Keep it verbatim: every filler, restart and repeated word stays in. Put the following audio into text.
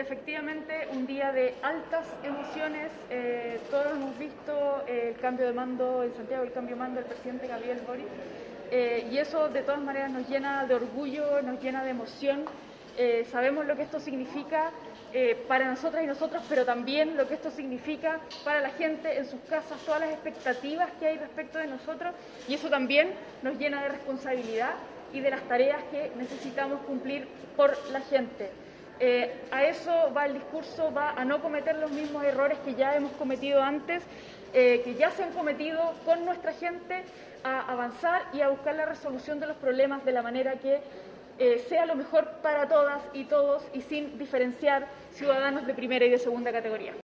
efectivamente un día de altas emociones. Eh, todos hemos visto eh, el cambio de mando en Santiago, el cambio de mando del presidente Gabriel Boric, eh, y eso de todas maneras nos llena de orgullo, nos llena de emoción. Eh, sabemos lo que esto significa eh, para nosotras y nosotros, pero también lo que esto significa para la gente en sus casas, todas las expectativas que hay respecto de nosotros, y eso también nos llena de responsabilidad y de las tareas que necesitamos cumplir por la gente. Eh, a eso va el discurso, va a no cometer los mismos errores que ya hemos cometido antes, eh, que ya se han cometido con nuestra gente, a avanzar y a buscar la resolución de los problemas de la manera que eh, sea lo mejor para todas y todos y sin diferenciar ciudadanos de primera y de segunda categoría.